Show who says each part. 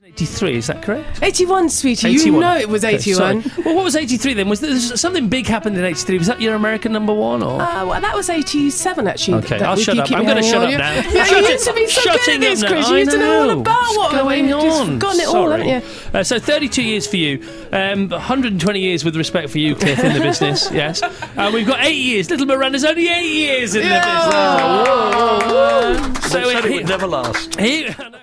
Speaker 1: 83, is that correct?
Speaker 2: 81, sweetie.
Speaker 1: 81.
Speaker 2: You know it was 81.
Speaker 1: Sorry. Well, what was 83 then? Was there something big happened in 83? Was that your American number one? Or?
Speaker 2: Well, that was 87, actually.
Speaker 1: Okay, I'll shut up. I'm going to shut up now.
Speaker 2: Yeah, you used to be so good at this, Chris. You used to know all about what
Speaker 1: going on.
Speaker 2: You've forgotten it all, haven't you?
Speaker 1: So 32 years for you. 120 years with respect for you, Cliff, in the business, yes. We've got 8 years. Little Miranda's only 8 years in the business.
Speaker 3: So it would never last.